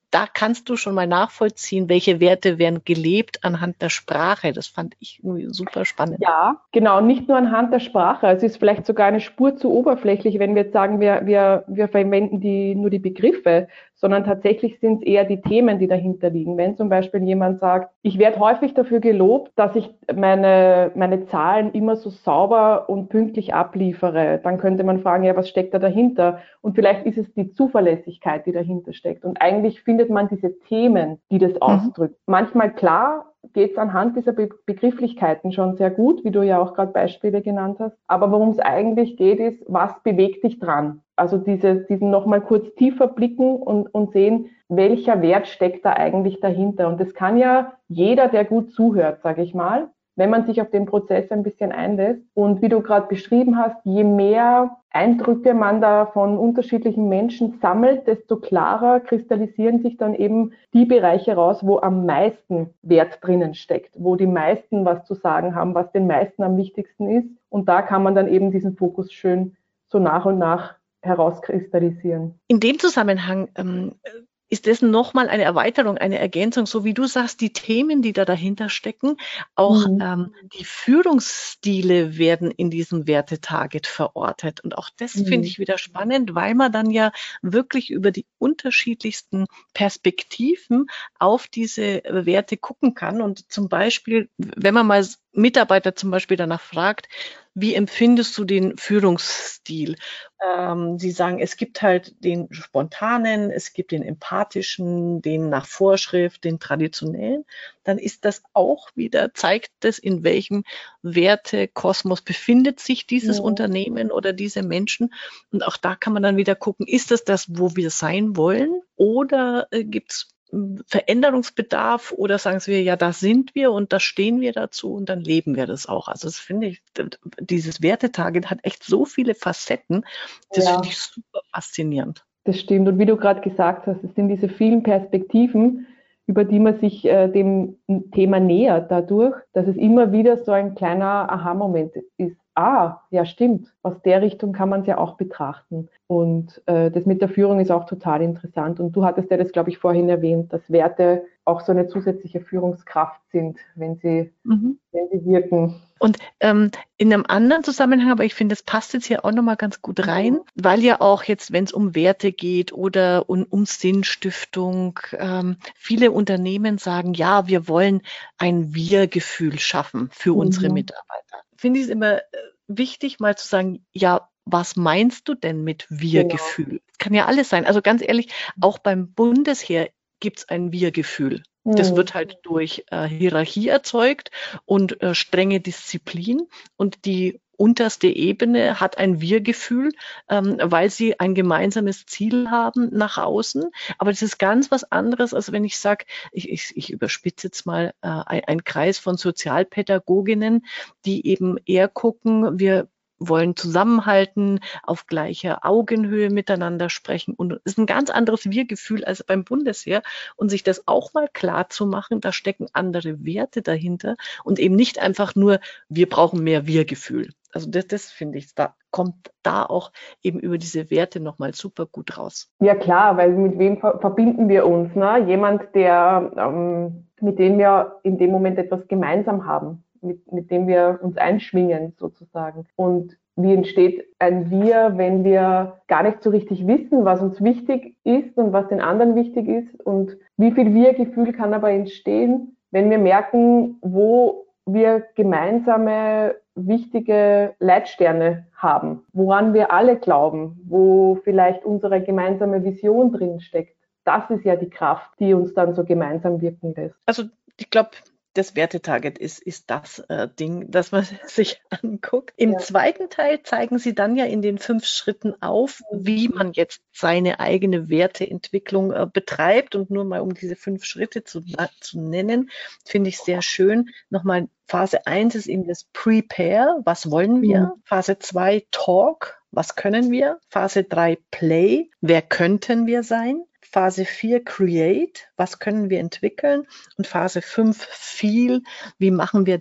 da kannst du schon mal nachvollziehen, welche Werte werden gelebt anhand der Sprache. Das fand ich irgendwie super spannend. Ja, genau, nicht nur anhand der Sprache. Also es ist vielleicht sogar eine Spur zu oberflächlich, wenn wir jetzt sagen, wir, wir, wir verwenden die, nur die Begriffe, sondern tatsächlich sind es eher die Themen, die dahinter liegen. Wenn zum Beispiel jemand sagt, ich werde häufig dafür gelobt, dass ich meine, meine Zahlen immer so sauber und pünktlich abliefere, dann könnte man fragen, ja, was steckt da dahinter? Und vielleicht ist es die Zuverlässigkeit, die dahinter steckt. Und eigentlich findet man diese Themen, die das ausdrücken. Mhm. Manchmal klar, geht es anhand dieser Be- Begrifflichkeiten schon sehr gut, wie du ja auch gerade Beispiele genannt hast. Aber worum es eigentlich geht, ist, was bewegt dich dran? Also diese, diesen nochmal kurz tiefer blicken und, und sehen, welcher Wert steckt da eigentlich dahinter. Und das kann ja jeder, der gut zuhört, sage ich mal, wenn man sich auf den Prozess ein bisschen einlässt. Und wie du gerade beschrieben hast, je mehr Eindrücke man da von unterschiedlichen Menschen sammelt, desto klarer kristallisieren sich dann eben die Bereiche raus, wo am meisten Wert drinnen steckt, wo die meisten was zu sagen haben, was den meisten am wichtigsten ist. Und da kann man dann eben diesen Fokus schön so nach und nach herauskristallisieren. In dem Zusammenhang ähm, ist das nochmal eine Erweiterung, eine Ergänzung, so wie du sagst, die Themen, die da dahinter stecken, auch mhm. ähm, die Führungsstile werden in diesem Wertetarget verortet. Und auch das mhm. finde ich wieder spannend, weil man dann ja wirklich über die unterschiedlichsten Perspektiven auf diese Werte gucken kann. Und zum Beispiel, wenn man mal Mitarbeiter zum Beispiel danach fragt, wie empfindest du den Führungsstil? Ähm, sie sagen, es gibt halt den spontanen, es gibt den empathischen, den nach Vorschrift, den traditionellen. Dann ist das auch wieder, zeigt das, in welchem Wertekosmos befindet sich dieses ja. Unternehmen oder diese Menschen. Und auch da kann man dann wieder gucken, ist das das, wo wir sein wollen? Oder äh, gibt es Veränderungsbedarf oder sagen wir, ja, da sind wir und da stehen wir dazu und dann leben wir das auch. Also das finde ich, dieses Wertetarget hat echt so viele Facetten, das ja. finde ich super faszinierend. Das stimmt. Und wie du gerade gesagt hast, es sind diese vielen Perspektiven, über die man sich äh, dem Thema nähert dadurch, dass es immer wieder so ein kleiner Aha-Moment ist. Ah, ja stimmt, aus der Richtung kann man es ja auch betrachten. Und äh, das mit der Führung ist auch total interessant. Und du hattest ja das, glaube ich, vorhin erwähnt, dass Werte auch so eine zusätzliche Führungskraft sind, wenn sie, mhm. wenn sie wirken. Und ähm, in einem anderen Zusammenhang, aber ich finde, das passt jetzt hier auch nochmal ganz gut rein, mhm. weil ja auch jetzt, wenn es um Werte geht oder um, um Sinnstiftung, ähm, viele Unternehmen sagen, ja, wir wollen ein Wir-Gefühl schaffen für mhm. unsere Mitarbeiter. Finde ich es immer wichtig, mal zu sagen, ja, was meinst du denn mit Wir-Gefühl? Genau. Kann ja alles sein. Also ganz ehrlich, auch beim Bundesheer gibt es ein Wir-Gefühl. Das wird halt durch äh, Hierarchie erzeugt und äh, strenge Disziplin. Und die unterste Ebene hat ein Wir-Gefühl, ähm, weil sie ein gemeinsames Ziel haben nach außen. Aber das ist ganz was anderes, als wenn ich sage, ich, ich, ich überspitze jetzt mal äh, ein, ein Kreis von Sozialpädagoginnen, die eben eher gucken, wir wollen zusammenhalten, auf gleicher Augenhöhe miteinander sprechen. Und es ist ein ganz anderes Wir-Gefühl als beim Bundesheer. Und sich das auch mal klar zu machen, da stecken andere Werte dahinter und eben nicht einfach nur, wir brauchen mehr Wir-Gefühl. Also das, das finde ich, da kommt da auch eben über diese Werte nochmal super gut raus. Ja klar, weil mit wem verbinden wir uns? Ne? Jemand, der, ähm, mit dem wir in dem Moment etwas gemeinsam haben. Mit, mit dem wir uns einschwingen sozusagen. Und wie entsteht ein Wir, wenn wir gar nicht so richtig wissen, was uns wichtig ist und was den anderen wichtig ist? Und wie viel Wir-Gefühl kann aber entstehen, wenn wir merken, wo wir gemeinsame, wichtige Leitsterne haben, woran wir alle glauben, wo vielleicht unsere gemeinsame Vision drin steckt. Das ist ja die Kraft, die uns dann so gemeinsam wirken lässt. Also ich glaube, das Wertetarget ist, ist das äh, Ding, das man sich anguckt. Im ja. zweiten Teil zeigen Sie dann ja in den fünf Schritten auf, wie man jetzt seine eigene Werteentwicklung äh, betreibt. Und nur mal um diese fünf Schritte zu, zu nennen, finde ich sehr schön. Nochmal, Phase eins ist eben das Prepare, was wollen wir? Mhm. Phase zwei, Talk, was können wir? Phase drei, Play, wer könnten wir sein? Phase vier, Create, was können wir entwickeln? Und Phase fünf, Feel, wie machen wir das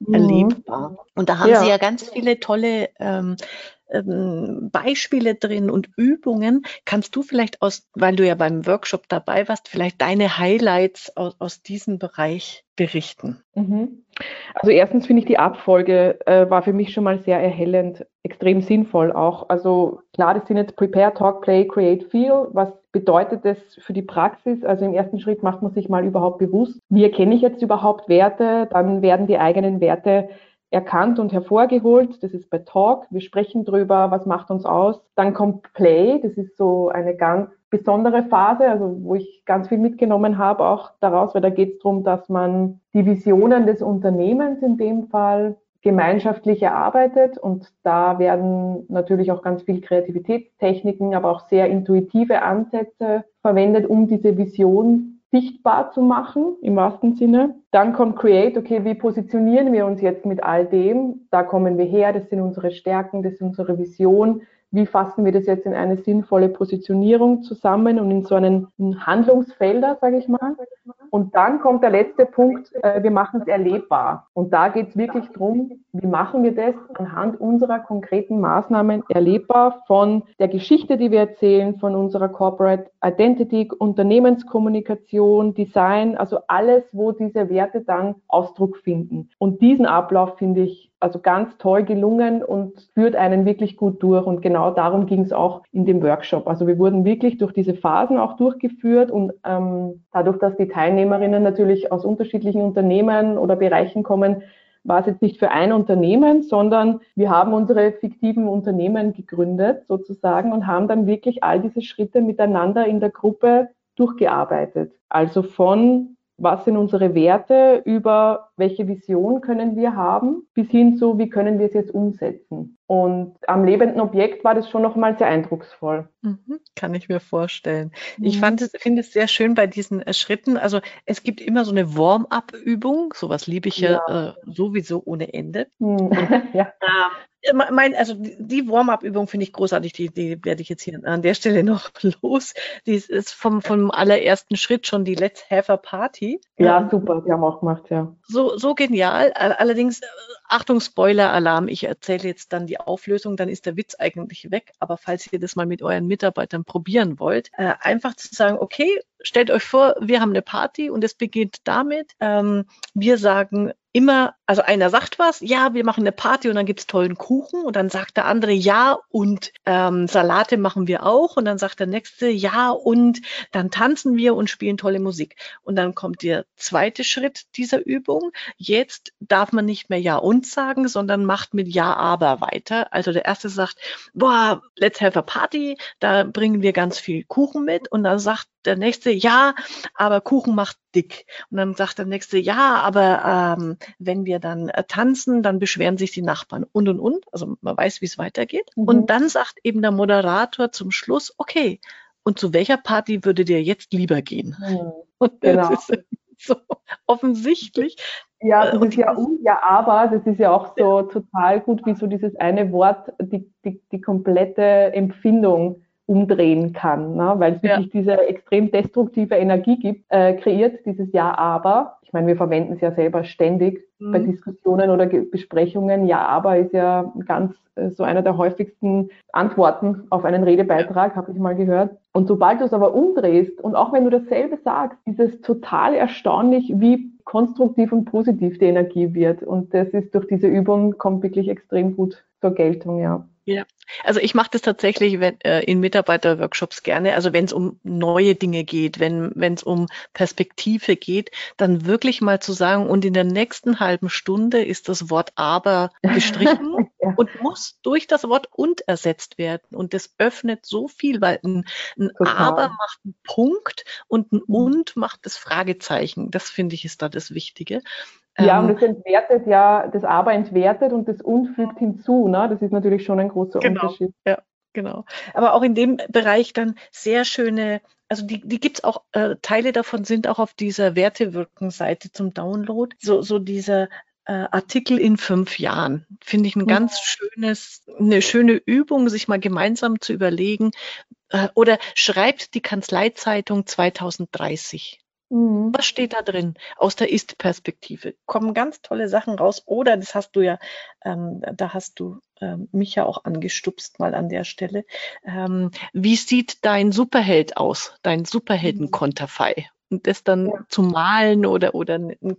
Mhm. erlebbar. Und da haben Ja. Sie ja ganz viele tolle ähm, ähm, Beispiele drin und Übungen. Kannst du vielleicht aus, weil du ja beim Workshop dabei warst, vielleicht deine Highlights aus, aus diesem Bereich berichten? Mhm. Also erstens finde ich die Abfolge äh, war für mich schon mal sehr erhellend, extrem sinnvoll auch. Also klar, das sind jetzt Prepare, Talk, Play, Create, Feel. Was bedeutet das für die Praxis? Also im ersten Schritt macht man sich mal überhaupt bewusst, wie erkenne ich jetzt überhaupt Werte? Dann werden die eigenen Werte erkannt und hervorgeholt. Das ist bei Talk. Wir sprechen drüber, was macht uns aus. Dann kommt Play. Das ist so eine ganz besondere Phase, also wo ich ganz viel mitgenommen habe auch daraus, weil da geht es darum, dass man die Visionen des Unternehmens in dem Fall gemeinschaftlich erarbeitet und da werden natürlich auch ganz viel Kreativitätstechniken, aber auch sehr intuitive Ansätze verwendet, um diese Vision sichtbar zu machen, im wahrsten Sinne. Dann kommt Create, okay, wie positionieren wir uns jetzt mit all dem? Da kommen wir her, das sind unsere Stärken, das ist unsere Vision. Wie fassen wir das jetzt in eine sinnvolle Positionierung zusammen und in so einen Handlungsfelder, sage ich mal. Und dann kommt der letzte Punkt, äh, wir machen es erlebbar. Und da geht es wirklich darum, wie machen wir das anhand unserer konkreten Maßnahmen erlebbar, von der Geschichte, die wir erzählen, von unserer Corporate Identity, Unternehmenskommunikation, Design, also alles, wo diese Werte dann Ausdruck finden. Und diesen Ablauf finde ich also ganz toll gelungen und führt einen wirklich gut durch. Und genau darum ging es auch in dem Workshop. Also wir wurden wirklich durch diese Phasen auch durchgeführt und ähm, dadurch, dass die Teilnehmerinnen natürlich aus unterschiedlichen Unternehmen oder Bereichen kommen, war es jetzt nicht für ein Unternehmen, sondern wir haben unsere fiktiven Unternehmen gegründet sozusagen und haben dann wirklich all diese Schritte miteinander in der Gruppe durchgearbeitet. Also von was sind unsere Werte, über welche Vision können wir haben, bis hin zu, wie können wir es jetzt umsetzen. Und am lebenden Objekt war das schon nochmal sehr eindrucksvoll. Mhm, kann ich mir vorstellen. Mhm. Ich fand es, finde es sehr schön bei diesen äh, Schritten. Also es gibt immer so eine Warm-up-Übung. Sowas liebe ich ja, Ja. äh, sowieso ohne Ende. Mhm. Und Ja. ähm, mein, also die die Warm-up-Übung finde ich großartig. Die, die werde ich jetzt hier an der Stelle noch los. Die ist- ist vom, vom allerersten Schritt schon die Let's Have a Party. Ja, Ähm, super, die haben auch gemacht, ja. so, so genial. All- Allerdings, äh, Achtung, Spoiler-Alarm. Ich erzähle jetzt dann die Auflösung, dann ist der Witz eigentlich weg. Aber falls ihr das mal mit euren Mitarbeitern probieren wollt, äh, einfach zu sagen, okay, stellt euch vor, wir haben eine Party und es beginnt damit, ähm, wir sagen immer, also einer sagt was, ja, wir machen eine Party und dann gibt's tollen Kuchen und dann sagt der andere, ja, und ähm, Salate machen wir auch und dann sagt der nächste, ja, und dann tanzen wir und spielen tolle Musik. Und dann kommt der zweite Schritt dieser Übung. Jetzt darf man nicht mehr Ja und sagen, sondern macht mit Ja, aber weiter. Also der erste sagt, boah, let's have a party, da bringen wir ganz viel Kuchen mit. Und dann sagt der nächste, ja, aber Kuchen macht dick. Und dann sagt der nächste, ja, aber ähm, wenn wir dann äh, tanzen, dann beschweren sich die Nachbarn und und und. Also man weiß, wie es weitergeht. Mhm. Und dann sagt eben der Moderator zum Schluss, okay, und zu welcher Party würde dir jetzt lieber gehen? Mhm. Und Genau. das ist so offensichtlich. Ja, Äh, Und dieses Ja dieses, und, ja aber, das ist ja auch so total gut, wie so dieses eine Wort die, die, die komplette Empfindung umdrehen kann, ne? Weil es ja, wirklich diese extrem destruktive Energie gibt, äh, kreiert, dieses Ja aber. Ich meine, wir verwenden es ja selber ständig bei mhm. Diskussionen oder Ge- Besprechungen. Ja aber ist ja ganz äh, so einer der häufigsten Antworten auf einen Redebeitrag, habe ich mal gehört. Und sobald du es aber umdrehst und auch wenn du dasselbe sagst, ist es total erstaunlich, wie konstruktiv und positiv die Energie wird. Und das ist durch diese Übung, kommt wirklich extrem gut zur Geltung, ja. Ja, also ich mache das tatsächlich wenn, äh, in Mitarbeiterworkshops gerne. Also wenn es um neue Dinge geht, wenn wenn es um Perspektive geht, dann wirklich mal zu sagen, und in der nächsten halben Stunde ist das Wort aber gestrichen Ja, und muss durch das Wort und ersetzt werden. Und das öffnet so viel, weil ein, ein aber total. macht einen Punkt und ein Mhm. und macht das Fragezeichen. Das finde ich ist da das Wichtige. Ja, und Ähm, das entwertet ja, das Aber entwertet und das Und fügt hinzu, ne? Das ist natürlich schon ein großer Genau, Unterschied. ja, genau. Aber auch in dem Bereich dann sehr schöne, also die, die gibt's auch, äh, Teile davon sind auch auf dieser Wertewirken-Seite zum Download. So, so dieser äh, Artikel in fünf Jahren. Finde ich ein Mhm. ganz schönes, eine schöne Übung, sich mal gemeinsam zu überlegen. Äh, oder schreibt die Kanzleizeitung zwanzig dreißig. Mhm. Was steht da drin aus der Ist-Perspektive? Kommen ganz tolle Sachen raus. Oder, das hast du ja, ähm, da hast du ähm, mich ja auch angestupst mal an der Stelle. Ähm, wie sieht dein Superheld aus, dein Superhelden-Konterfei? Und das dann Ja. zu malen oder, oder ein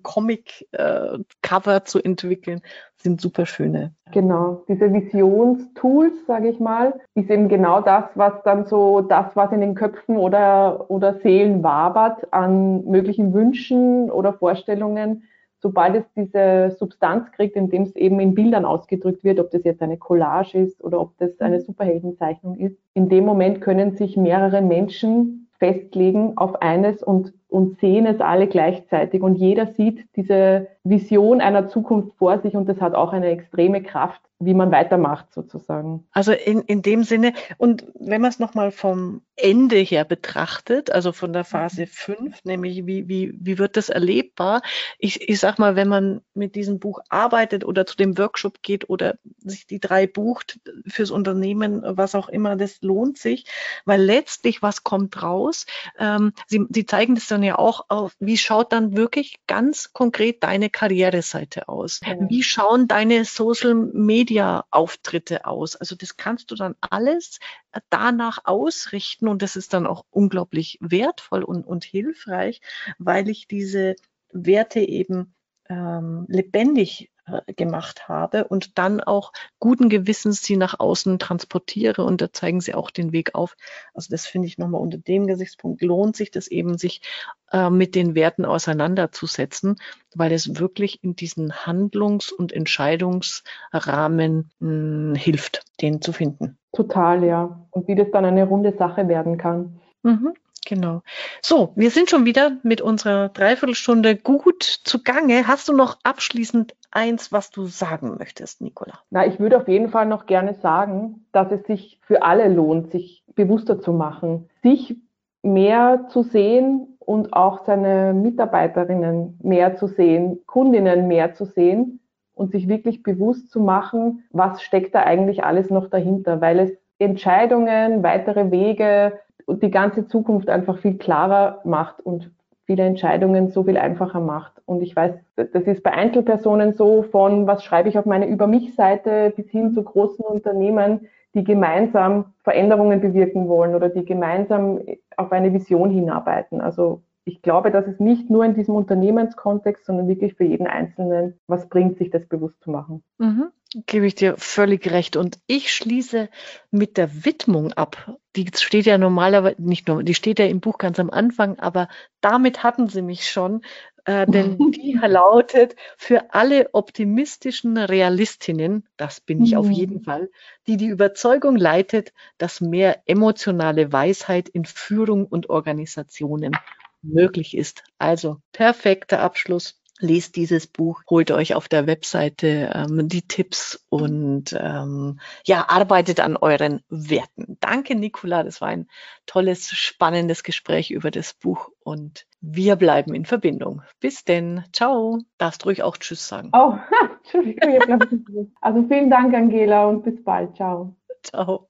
Comic-Cover zu entwickeln, sind super schöne. Genau, diese Visionstools, sage ich mal, ist eben genau das, was dann so das, was in den Köpfen oder, oder Seelen wabert an möglichen Wünschen oder Vorstellungen, sobald es diese Substanz kriegt, indem es eben in Bildern ausgedrückt wird, ob das jetzt eine Collage ist oder ob das eine Superheldenzeichnung ist. In dem Moment können sich mehrere Menschen festlegen auf eines und, und sehen es alle gleichzeitig. Und jeder sieht diese Vision einer Zukunft vor sich und das hat auch eine extreme Kraft, wie man weitermacht sozusagen. Also in, in dem Sinne, und wenn man es nochmal vom Ende her betrachtet, also von der Phase fünf, nämlich wie, wie, wie wird das erlebbar? Ich, ich sag mal, wenn man mit diesem Buch arbeitet oder zu dem Workshop geht oder sich die drei bucht fürs Unternehmen, was auch immer, das lohnt sich, weil letztlich was kommt raus? Ähm, Sie, Sie zeigen das dann ja auch auf, wie schaut dann wirklich ganz konkret deine Karriereseite aus? Ja. Wie schauen deine Social Media Auftritte aus? Also das kannst du dann alles danach ausrichten und das ist dann auch unglaublich wertvoll und, und hilfreich, weil ich diese Werte eben ähm, lebendig äh, gemacht habe und dann auch guten Gewissens sie nach außen transportiere und da zeigen sie auch den Weg auf. Also das finde ich nochmal unter dem Gesichtspunkt lohnt sich das eben, sich äh, mit den Werten auseinanderzusetzen, weil es wirklich in diesen Handlungs- und Entscheidungsrahmen mh, hilft, den zu finden. Total, ja. Und wie das dann eine runde Sache werden kann. Mhm, genau. So, wir sind schon wieder mit unserer Dreiviertelstunde gut zugange. Hast du noch abschließend eins, was du sagen möchtest, Nicola? Na, ich würde auf jeden Fall noch gerne sagen, dass es sich für alle lohnt, sich bewusster zu machen, sich mehr zu sehen und auch seine Mitarbeiterinnen mehr zu sehen, Kundinnen mehr zu sehen und sich wirklich bewusst zu machen, was steckt da eigentlich alles noch dahinter, weil es Entscheidungen, weitere Wege und die ganze Zukunft einfach viel klarer macht und viele Entscheidungen so viel einfacher macht. Und ich weiß, das ist bei Einzelpersonen so, von was schreibe ich auf meine Über-mich-Seite bis hin zu großen Unternehmen, die gemeinsam Veränderungen bewirken wollen oder die gemeinsam auf eine Vision hinarbeiten. Also ich glaube, dass es nicht nur in diesem Unternehmenskontext, sondern wirklich für jeden Einzelnen was bringt, sich das bewusst zu machen. Mhm. Gebe ich dir völlig recht. Und ich schließe mit der Widmung ab. Die steht ja normalerweise, nicht nur, die steht ja im Buch ganz am Anfang, aber damit hatten sie mich schon, äh, denn die lautet, für alle optimistischen Realistinnen, das bin ich auf jeden Fall, die die Überzeugung leitet, dass mehr emotionale Weisheit in Führung und Organisationen möglich ist. Also perfekter Abschluss. Lest dieses Buch, holt euch auf der Webseite ähm, die Tipps und ähm, ja, arbeitet an euren Werten. Danke, Nicola. Das war ein tolles, spannendes Gespräch über das Buch und wir bleiben in Verbindung. Bis denn. Ciao. Darfst ruhig auch Tschüss sagen. Oh, Entschuldigung. Ich hab noch- also vielen Dank, Angela, und bis bald. Ciao. Ciao.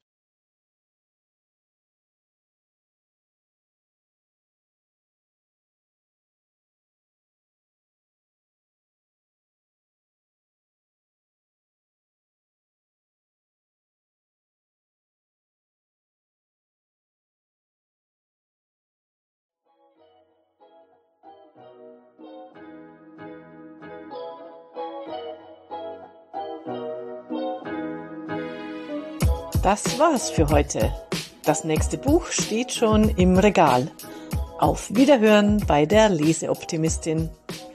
Das war's für heute. Das nächste Buch steht schon im Regal. Auf Wiederhören bei der Leseoptimistin.